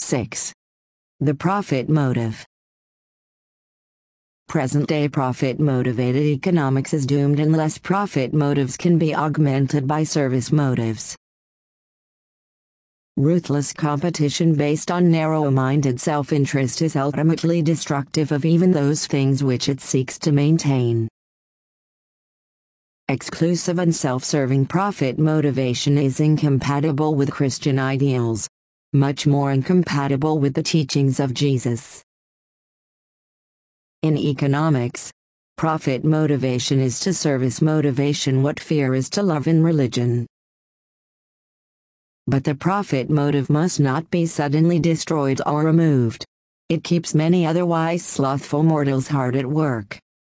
6. The profit motive. Present-day profit-motivated economics is doomed unless profit motives can be augmented by service motives. Ruthless competition based on narrow-minded self-interest is ultimately destructive of even those things which it seeks to maintain. Exclusive and self-serving profit motivation is incompatible with Christian ideals, much more incompatible with the teachings of Jesus. In economics, profit motivation is to service motivation what fear is to love in religion. But the profit motive must not be suddenly destroyed or removed. It keeps many otherwise slothful mortals hard at work.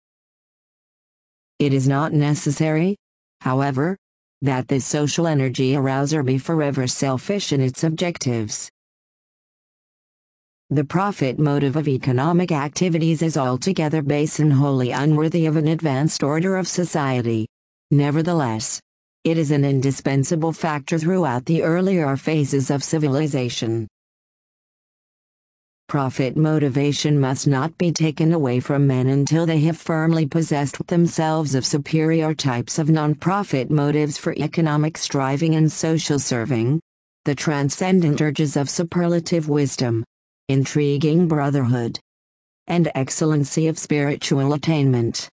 It is not necessary, however, that this social energy arouser be forever selfish in its objectives. The profit motive of economic activities is altogether base and wholly unworthy of an advanced order of society. Nevertheless, it is an indispensable factor throughout the earlier phases of civilization. Profit motivation must not be taken away from men until they have firmly possessed themselves of superior types of non-profit motives for economic striving and social serving, the transcendent urges of superlative wisdom, intriguing brotherhood, and excellency of spiritual attainment.